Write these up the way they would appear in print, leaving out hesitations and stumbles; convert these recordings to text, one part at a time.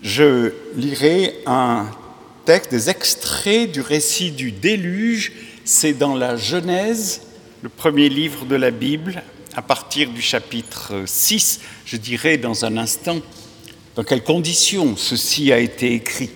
je lirai un texte, des extraits du récit du déluge. C'est dans la Genèse, le premier livre de la Bible, à partir du chapitre 6. Je dirai dans un instant dans quelles conditions ceci a été écrit.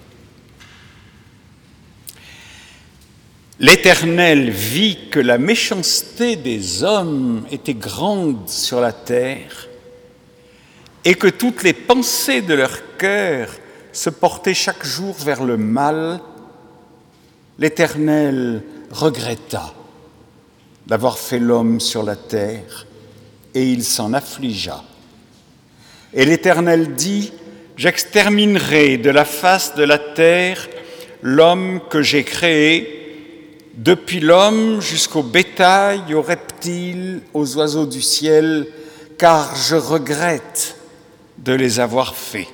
L'Éternel vit que la méchanceté des hommes était grande sur la terre et que toutes les pensées de leur cœur se portaient chaque jour vers le mal. L'Éternel regretta d'avoir fait l'homme sur la terre et il s'en affligea. Et l'Éternel dit : j'exterminerai de la face de la terre l'homme que j'ai créé, depuis l'homme jusqu'au bétail, aux reptiles, aux oiseaux du ciel, car je regrette de les avoir faits.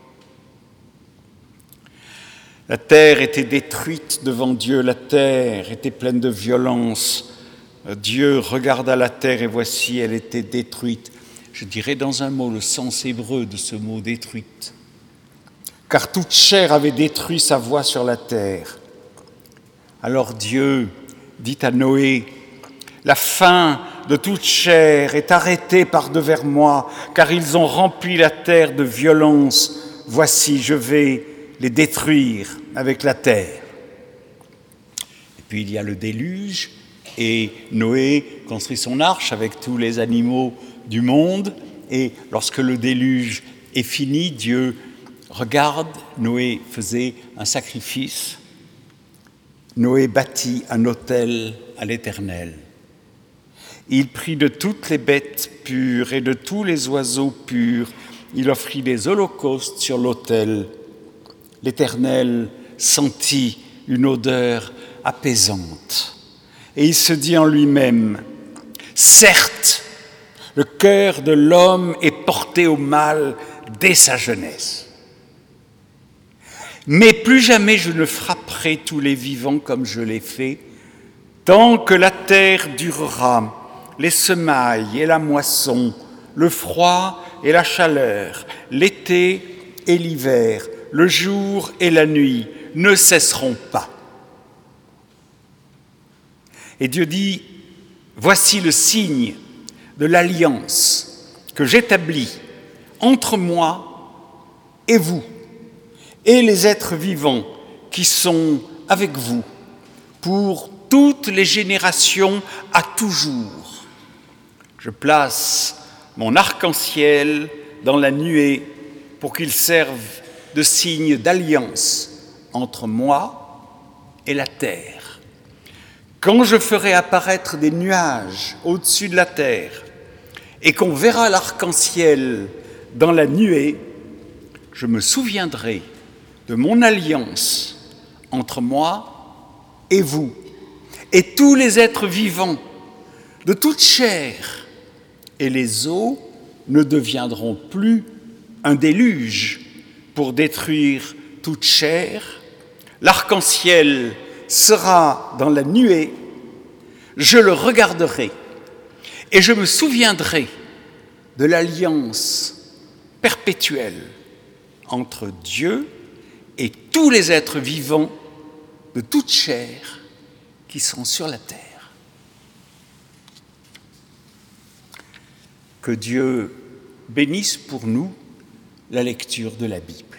La terre était détruite devant Dieu, la terre était pleine de violence. Dieu regarda la terre et voici, elle était détruite. Je dirais dans un mot le sens hébreu de ce mot détruite. Car toute chair avait détruit sa voie sur la terre. Alors Dieu dit à Noé : la fin de toute chair est arrêtée par devers moi, car ils ont rempli la terre de violence. Voici, je vais les détruire avec la terre. Et puis il y a le déluge, et Noé construit son arche avec tous les animaux du monde. Et lorsque le déluge est fini, Dieu regarde, Noé faisait un sacrifice. Noé bâtit un autel à l'Éternel. Il prit de toutes les bêtes pures et de tous les oiseaux purs. Il offrit des holocaustes sur l'autel. L'Éternel sentit une odeur apaisante. Et il se dit en lui-même : certes, le cœur de l'homme est porté au mal dès sa jeunesse. Mais plus jamais je ne frapperai tous les vivants comme je l'ai fait, tant que la terre durera, les semailles et la moisson, le froid et la chaleur, l'été et l'hiver, le jour et la nuit ne cesseront pas. Et Dieu dit : voici le signe de l'alliance que j'établis entre moi et vous, et les êtres vivants qui sont avec vous, pour toutes les générations à toujours. Je place mon arc-en-ciel dans la nuée pour qu'il serve de signe d'alliance entre moi et la terre. Quand je ferai apparaître des nuages au-dessus de la terre et qu'on verra l'arc-en-ciel dans la nuée, je me souviendrai de mon alliance entre moi et vous, et tous les êtres vivants de toute chair, et les eaux ne deviendront plus un déluge pour détruire toute chair. L'arc-en-ciel sera dans la nuée, je le regarderai, et je me souviendrai de l'alliance perpétuelle entre Dieu et tous les êtres vivants de toute chair qui sont sur la terre. Que Dieu bénisse pour nous la lecture de la Bible.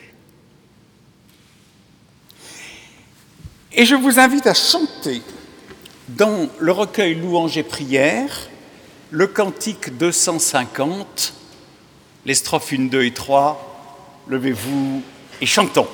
Et je vous invite à chanter dans le recueil Louanges et prières le cantique 250, les strophes 1, 2 et 3. Levez-vous et chantons.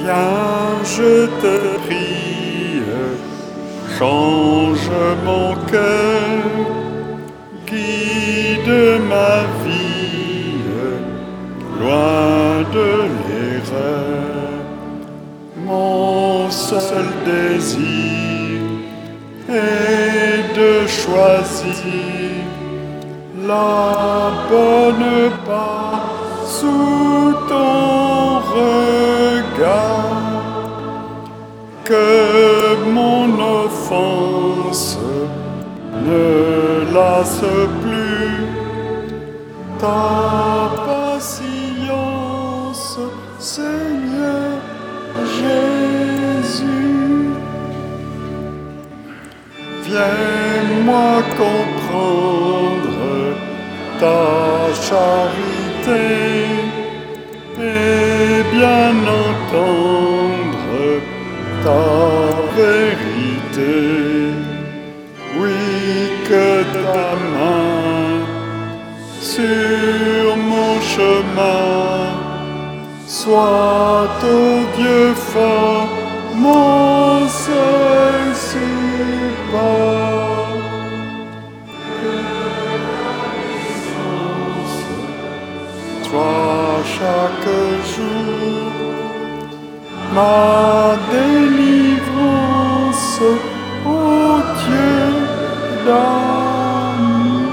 Viens, je te prie, change mon cœur, guide ma vie, loin de l'erreur. Mon seul désir est de choisir la bonne part sous ton regard. Que mon offense ne lasse plus ta patience, Seigneur Jésus. Viens-moi comprendre ta charité et bien entendre ta vérité. Oui, que ta main sur mon chemin soit, ô Dieu fort, mon seul support. Que ta puissance soit chaque jour ma délivrance, ô Dieu d'amour.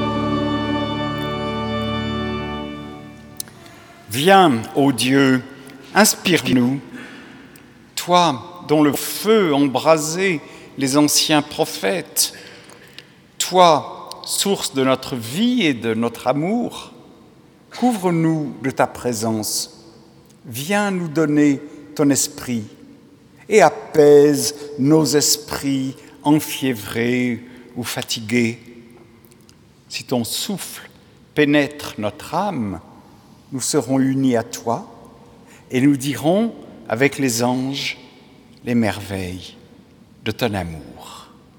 Viens, ô Dieu, inspire-nous, toi dont le feu embrasait les anciens prophètes, toi, source de notre vie et de notre amour, couvre-nous de ta présence, viens nous donner ton esprit et apaise nos esprits enfiévrés ou fatigués. Si ton souffle pénètre notre âme, nous serons unis à toi et nous dirons avec les anges les merveilles de ton amour.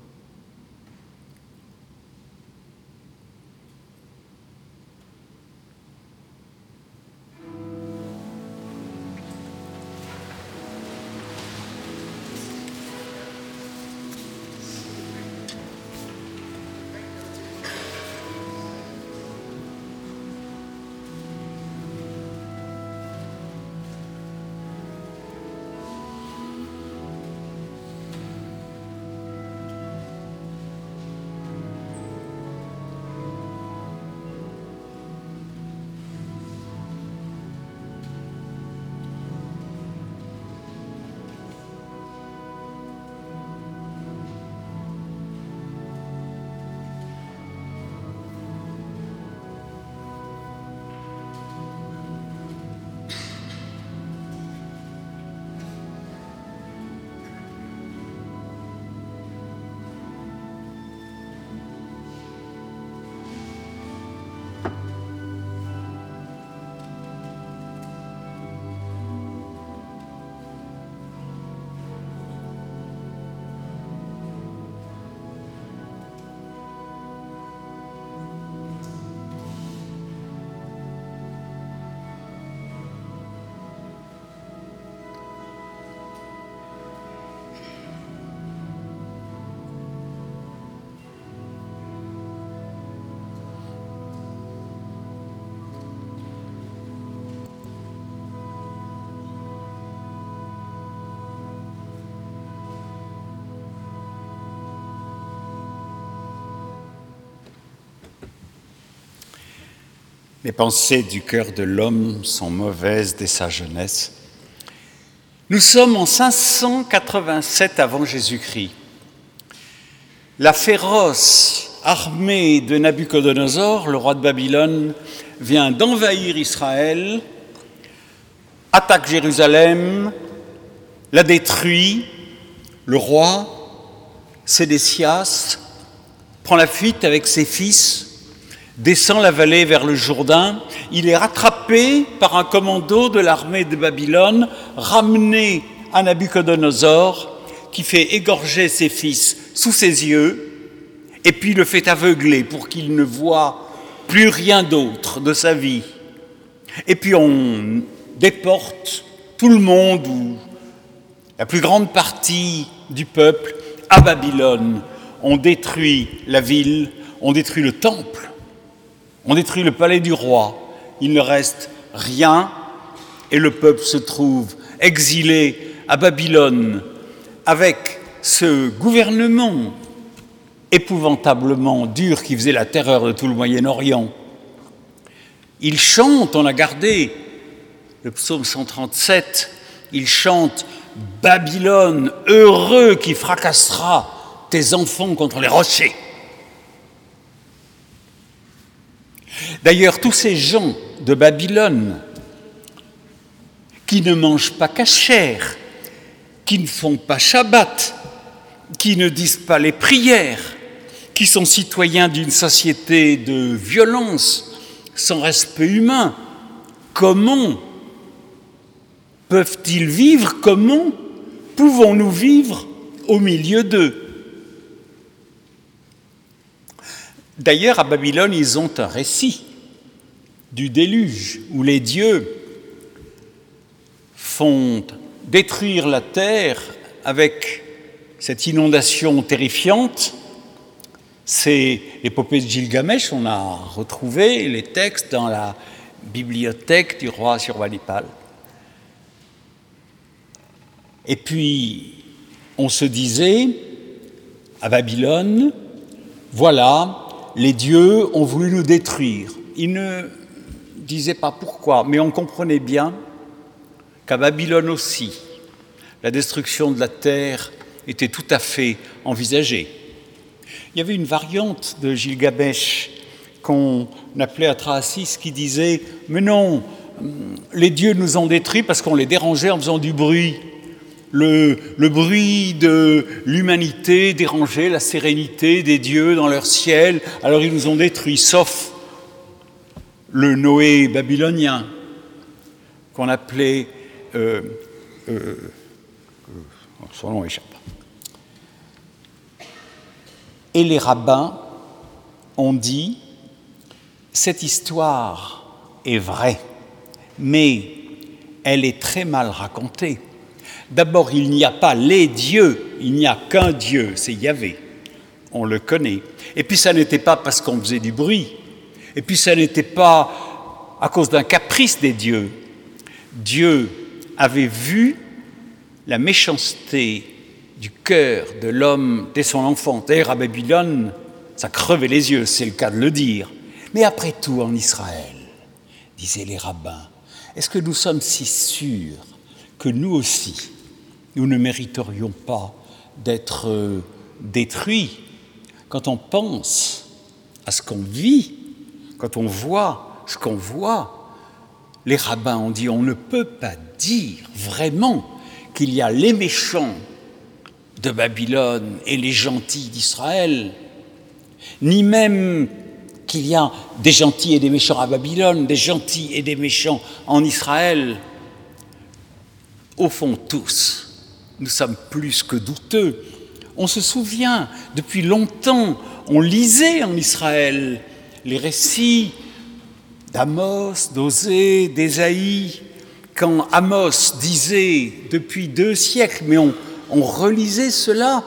Les pensées du cœur de l'homme sont mauvaises dès sa jeunesse. Nous sommes en 587 avant Jésus-Christ. La féroce armée de Nabuchodonosor, le roi de Babylone, vient d'envahir Israël, attaque Jérusalem, la détruit. Le roi, Sédécias, prend la fuite avec ses fils, descend la vallée vers le Jourdain. Il est rattrapé par un commando de l'armée de Babylone, ramené à Nabuchodonosor, qui fait égorger ses fils sous ses yeux, et puis le fait aveugler pour qu'il ne voie plus rien d'autre de sa vie. Et puis on déporte tout le monde, ou la plus grande partie du peuple, à Babylone, ont détruit la ville, ont détruit le temple, ont détruit le palais du roi. Il ne reste rien et le peuple se trouve exilé à Babylone avec ce gouvernement épouvantablement dur qui faisait la terreur de tout le Moyen-Orient. Il chante, on a gardé le psaume 137, il chante « Babylone, heureux qui fracassera tes enfants contre les rochers ». D'ailleurs, tous ces gens de Babylone qui ne mangent pas cachère, qui ne font pas Shabbat, qui ne disent pas les prières, qui sont citoyens d'une société de violence, sans respect humain, comment peuvent-ils vivre? Comment pouvons-nous vivre au milieu d'eux? D'ailleurs, à Babylone, ils ont un récit du déluge, où les dieux font détruire la terre avec cette inondation terrifiante. C'est l'épopée de Gilgamesh, on a retrouvé les textes dans la bibliothèque du roi Ashurbanipal. Et puis, on se disait, à Babylone, voilà, les dieux ont voulu nous détruire. Ils ne disaient pas pourquoi, mais on comprenait bien qu'à Babylone aussi, la destruction de la terre était tout à fait envisagée. Il y avait une variante de Gilgamesh qu'on appelait Atrahasis qui disait « Mais non, les dieux nous ont détruits parce qu'on les dérangeait en faisant du bruit. Le bruit de l'humanité dérangeait la sérénité des dieux dans leur ciel, alors ils nous ont détruits, sauf le Noé babylonien qu'on appelait... son nom échappe. Et les rabbins ont dit « Cette histoire est vraie, mais elle est très mal racontée. D'abord, il n'y a pas les dieux, il n'y a qu'un Dieu, c'est Yahvé, on le connaît. Et puis ça n'était pas parce qu'on faisait du bruit, et puis ça n'était pas à cause d'un caprice des dieux. Dieu avait vu la méchanceté du cœur de l'homme dès son enfance. D'ailleurs, à Babylone, ça crevait les yeux, c'est le cas de le dire. Mais après tout, en Israël, disaient les rabbins, est-ce que nous sommes si sûrs que nous aussi, nous ne mériterions pas d'être détruits quand on pense à ce qu'on vit, quand on voit ce qu'on voit? Les rabbins ont dit, on ne peut pas dire vraiment qu'il y a les méchants de Babylone et les gentils d'Israël, ni même qu'il y a des gentils et des méchants à Babylone, des gentils et des méchants en Israël. Au fond, tous, nous sommes plus que douteux. On se souvient, depuis longtemps, on lisait en Israël les récits d'Amos, d'Osée, d'Ésaïe, quand Amos disait depuis 2 siècles, mais on relisait cela,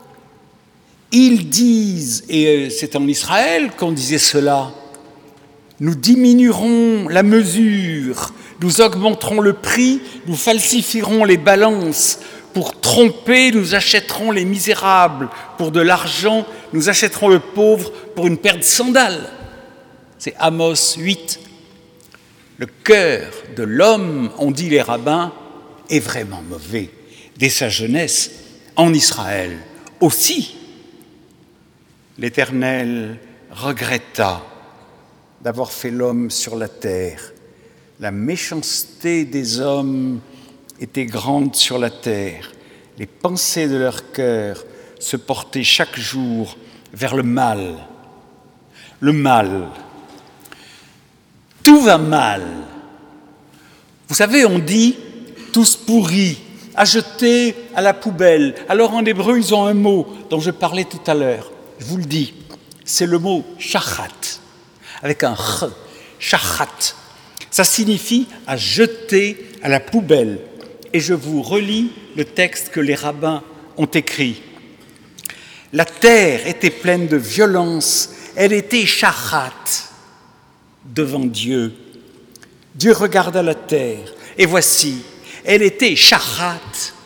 ils disent, et c'est en Israël qu'on disait cela, nous diminuerons la mesure, nous augmenterons le prix, nous falsifierons les balances, pour tromper, nous achèterons les misérables, pour de l'argent, nous achèterons le pauvre pour une paire de sandales. C'est Amos 8. Le cœur de l'homme, ont dit les rabbins, est vraiment mauvais. Dès sa jeunesse, en Israël aussi, l'Éternel regretta d'avoir fait l'homme sur la terre. La méchanceté des hommes était grande sur la terre. Les pensées de leur cœur se portaient chaque jour vers le mal. Le mal. Tout va mal. Vous savez, on dit tous pourris, à jeter à la poubelle. Alors en hébreu, ils ont un mot dont je parlais tout à l'heure. Je vous le dis, c'est le mot shachat, avec un ch, shachat. Ça signifie à jeter à la poubelle. et je vous relis le texte que les rabbins ont écrit. La terre était pleine de violence, elle était shachat devant Dieu. Dieu regarda la terre, et voici, elle était shachat,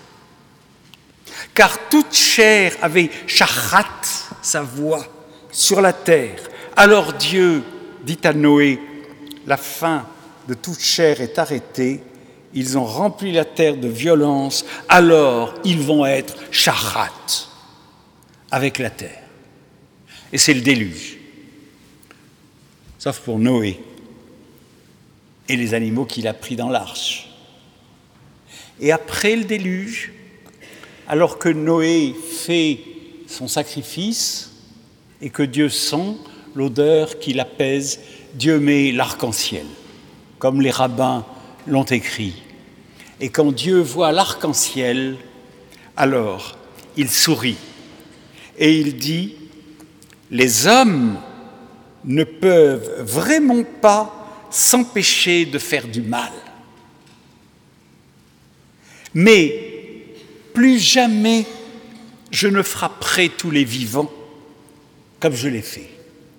car toute chair avait shachat, sa voix, sur la terre. Alors Dieu dit à Noé, la fin de toute chair est arrêtée, ils ont rempli la terre de violence, alors ils vont être shachat avec la terre. Et c'est le déluge. Sauf pour Noé et les animaux qu'il a pris dans l'arche. Et après le déluge, alors que Noé fait son sacrifice et que Dieu sent l'odeur qui l'apaise, Dieu met l'arc-en-ciel, comme les rabbins l'ont écrit. Et quand Dieu voit l'arc-en-ciel, alors il sourit et il dit « Les hommes ne peuvent vraiment pas s'empêcher de faire du mal. Mais plus jamais je ne frapperai tous les vivants comme je l'ai fait. »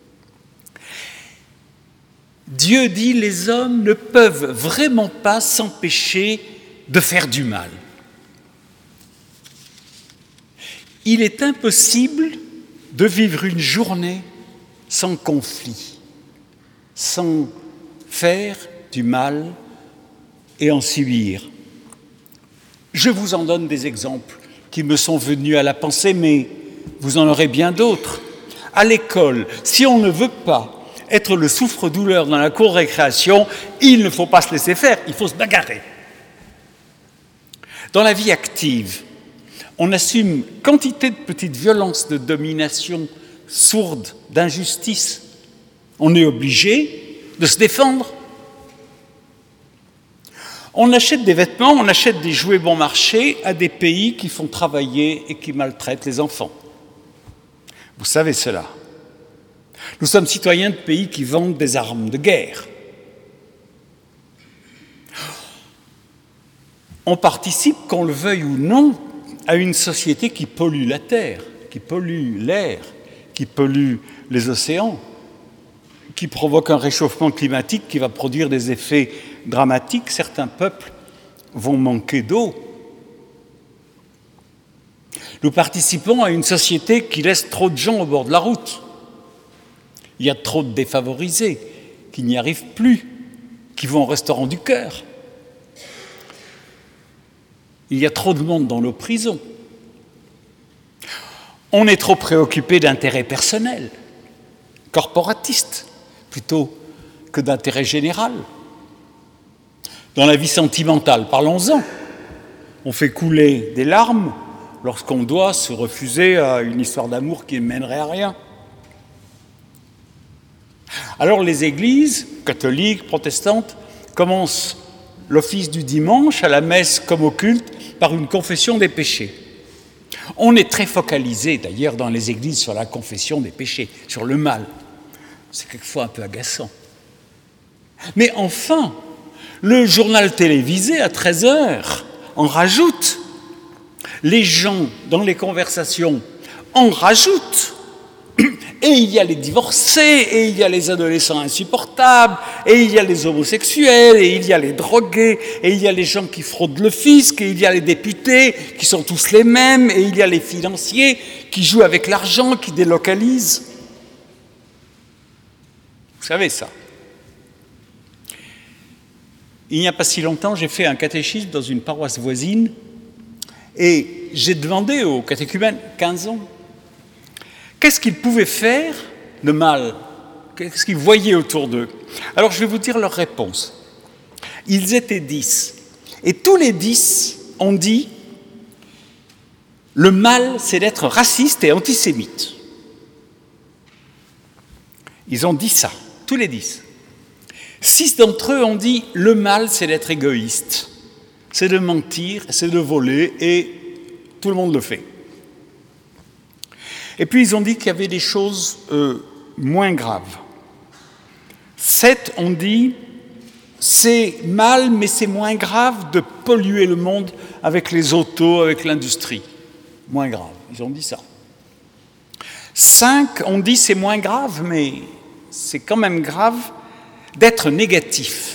Dieu dit, les hommes ne peuvent vraiment pas s'empêcher de faire du mal. Il est impossible de vivre une journée sans conflit, sans faire du mal et en subir. Je vous en donne des exemples qui me sont venus à la pensée, mais vous en aurez bien d'autres. À l'école, si on ne veut pas être le souffre-douleur dans la cour de récréation, il ne faut pas se laisser faire, il faut se bagarrer. Dans la vie active, on assume quantité de petites violences de domination sourde, d'injustice. On est obligé de se défendre. On achète des vêtements, on achète des jouets bon marché à des pays qui font travailler et qui maltraitent les enfants. Vous savez cela. Nous sommes citoyens de pays qui vendent des armes de guerre. On participe, qu'on le veuille ou non, à une société qui pollue la terre, qui pollue l'air, qui pollue les océans, qui provoque un réchauffement climatique qui va produire des effets dramatiques. Certains peuples vont manquer d'eau. Nous participons à une société qui laisse trop de gens au bord de la route. Il y a trop de défavorisés qui n'y arrivent plus, qui vont au restaurant du cœur. Il y a trop de monde dans nos prisons. On est trop préoccupé d'intérêts personnels, corporatistes, plutôt que d'intérêt général. Dans la vie sentimentale, parlons-en. On fait couler des larmes lorsqu'on doit se refuser à une histoire d'amour qui ne mènerait à rien. Alors les églises, catholiques, protestantes, commencent l'office du dimanche, à la messe comme au culte, par une confession des péchés. On est très focalisé d'ailleurs dans les églises sur la confession des péchés, sur le mal. C'est quelquefois un peu agaçant. Mais enfin, le journal télévisé à 13h en rajoute. Les gens, dans les conversations, en rajoutent. Et il y a les divorcés, et il y a les adolescents insupportables, et il y a les homosexuels, et il y a les drogués, et il y a les gens qui fraudent le fisc, et il y a les députés qui sont tous les mêmes, et il y a les financiers qui jouent avec l'argent, qui délocalisent. Vous savez ça. Il n'y a pas si longtemps, j'ai fait un catéchisme dans une paroisse voisine, et j'ai demandé aux catéchumènes, 15 ans, qu'est-ce qu'ils pouvaient faire de mal? Qu'est-ce qu'ils voyaient autour d'eux? Alors je vais vous dire leur réponse. Ils étaient 10. Et tous les 10 ont dit « Le mal, c'est d'être raciste et antisémite. » Ils ont dit ça, tous les 10. 6 d'entre eux ont dit « Le mal, c'est d'être égoïste. C'est de mentir, c'est de voler et tout le monde le fait. » Et puis ils ont dit qu'il y avait des choses moins graves. 7 ont dit c'est mal, mais c'est moins grave de polluer le monde avec les autos, avec l'industrie. Moins grave, ils ont dit ça. 5, on dit c'est moins grave, mais c'est quand même grave d'être négatif,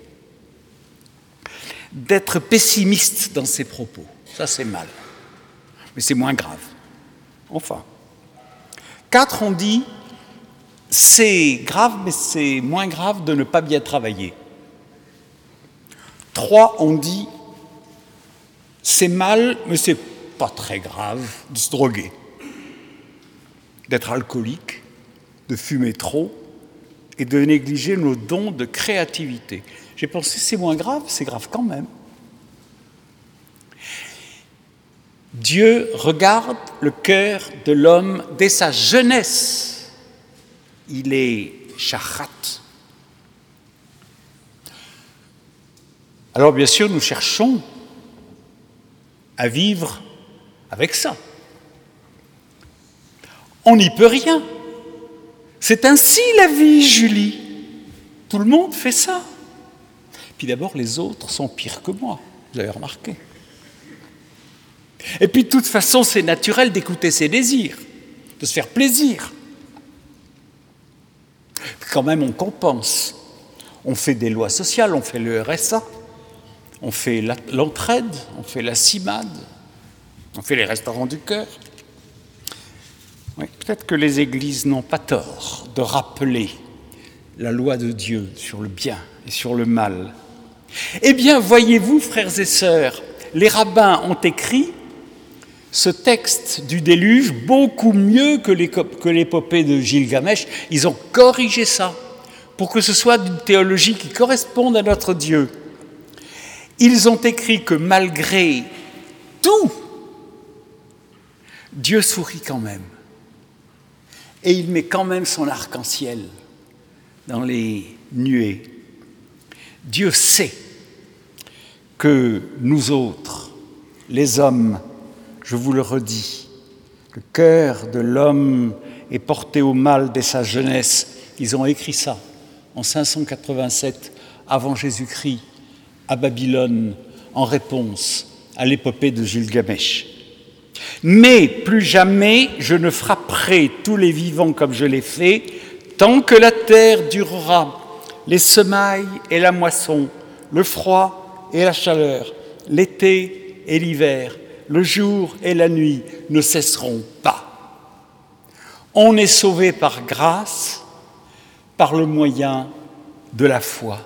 d'être pessimiste dans ses propos. Ça, c'est mal, mais c'est moins grave. Enfin. 4, on dit c'est grave, mais c'est moins grave de ne pas bien travailler. 3, on dit c'est mal, mais c'est pas très grave de se droguer, d'être alcoolique, de fumer trop et de négliger nos dons de créativité. J'ai pensé c'est moins grave, c'est grave quand même. Dieu regarde le cœur de l'homme dès sa jeunesse. Il est shachat. Alors bien sûr, nous cherchons à vivre avec ça. On n'y peut rien. C'est ainsi la vie, Julie. Tout le monde fait ça. Puis d'abord, les autres sont pires que moi, vous avez remarqué. Et puis de toute façon, c'est naturel d'écouter ses désirs, de se faire plaisir. Puis quand même, on compense. On fait des lois sociales, on fait le RSA, on fait l'entraide, on fait la CIMAD, on fait les restaurants du cœur. Oui, peut-être que les églises n'ont pas tort de rappeler la loi de Dieu sur le bien et sur le mal. Eh bien, voyez-vous, frères et sœurs, les rabbins ont écrit ce texte du déluge beaucoup mieux que l'épopée de Gilgamesh. Ils ont corrigé ça pour que ce soit d'une théologie qui corresponde à notre Dieu. Ils ont écrit que malgré tout, Dieu sourit quand même. Et il met quand même son arc-en-ciel dans les nuées. Dieu sait que nous autres, les hommes, je vous le redis, le cœur de l'homme est porté au mal dès sa jeunesse. Ils ont écrit ça en 587 avant Jésus-Christ à Babylone en réponse à l'épopée de Gilgamesh. Mais plus jamais je ne frapperai tous les vivants comme je l'ai fait, tant que la terre durera, les semailles et la moisson, le froid et la chaleur, l'été et l'hiver, le jour et la nuit ne cesseront pas. On est sauvé par grâce, par le moyen de la foi.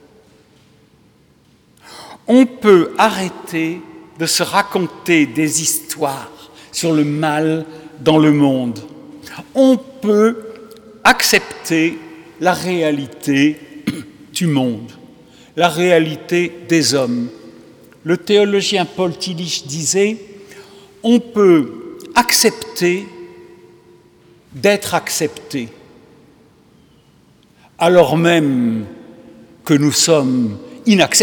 On peut arrêter de se raconter des histoires sur le mal dans le monde. On peut accepter la réalité du monde, la réalité des hommes. Le théologien Paul Tillich disait « On peut accepter d'être accepté, alors même que nous sommes inacceptables. »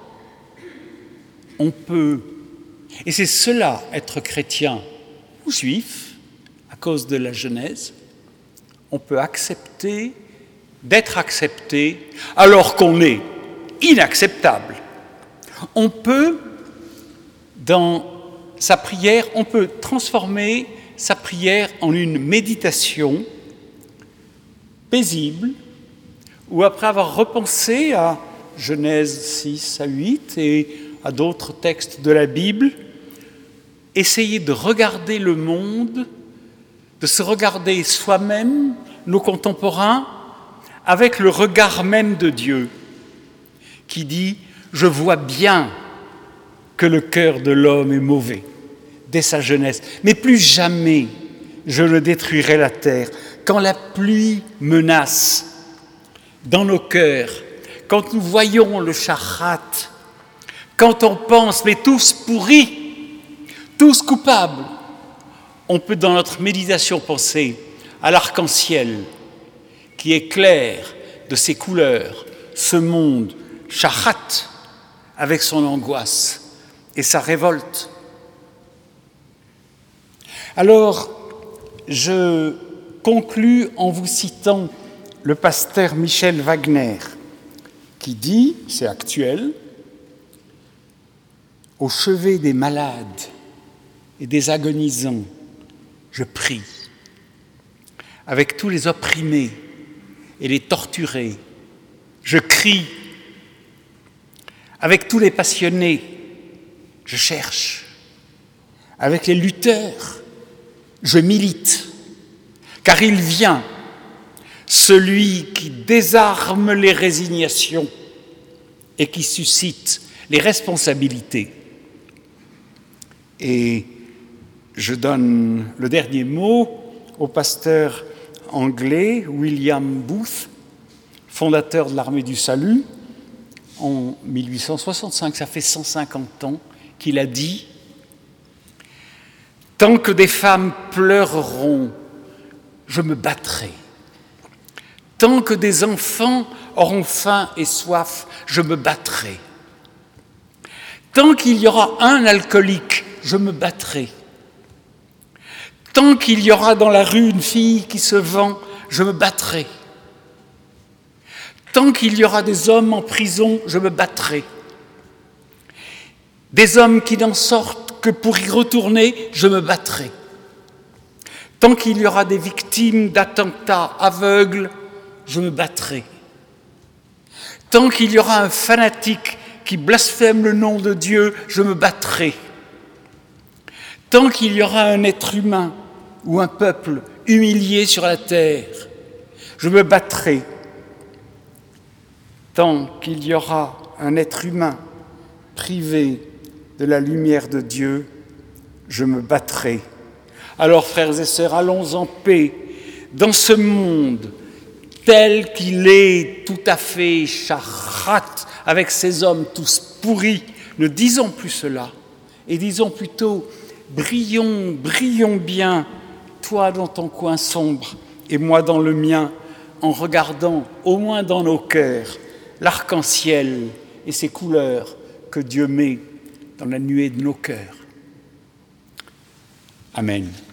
On peut, et c'est cela être chrétien ou juif, à cause de la Genèse, on peut accepter d'être accepté alors qu'on est inacceptable. On peut, dans sa prière, on peut transformer sa prière en une méditation paisible, où après avoir repensé à Genèse 6 à 8 et à d'autres textes de la Bible, essayer de regarder le monde, de se regarder soi-même, nos contemporains, avec le regard même de Dieu, qui dit « Je vois bien que le cœur de l'homme est mauvais, dès sa jeunesse, mais plus jamais je ne détruirai la terre. Quand la pluie menace dans nos cœurs, quand nous voyons le shachat, quand on pense, mais tous pourris, tous coupables, on peut dans notre méditation penser à l'arc-en-ciel qui éclaire de ses couleurs ce monde shachat avec son angoisse et sa révolte. Alors, je conclus en vous citant le pasteur Michel Wagner, qui dit, c'est actuel, au chevet des malades et des agonisants, je prie. Avec tous les opprimés et les torturés, je crie. Avec tous les passionnés, je cherche. Avec les lutteurs, je milite. Car il vient, celui qui désarme les résignations et qui suscite les responsabilités. Et je donne le dernier mot au pasteur anglais William Booth, fondateur de l'Armée du Salut, en 1865, ça fait 150 ans, qu'il a dit « Tant que des femmes pleureront, je me battrai. Tant que des enfants auront faim et soif, je me battrai. Tant qu'il y aura un alcoolique, je me battrai. Tant qu'il y aura dans la rue une fille qui se vend, je me battrai. Tant qu'il y aura des hommes en prison, je me battrai. Des hommes qui n'en sortent que pour y retourner, je me battrai. Tant qu'il y aura des victimes d'attentats aveugles, je me battrai. Tant qu'il y aura un fanatique qui blasphème le nom de Dieu, je me battrai. Tant qu'il y aura un être humain ou un peuple humilié sur la terre, je me battrai. Tant qu'il y aura un être humain privé de la lumière de Dieu, je me battrai. Alors, frères et sœurs, allons en paix dans ce monde tel qu'il est, tout à fait charrate, avec ces hommes tous pourris. Ne disons plus cela, et disons plutôt, brillons, brillons bien, toi dans ton coin sombre et moi dans le mien, en regardant, au moins dans nos cœurs, l'arc-en-ciel et ses couleurs que Dieu met dans la nuée de nos cœurs. Amen.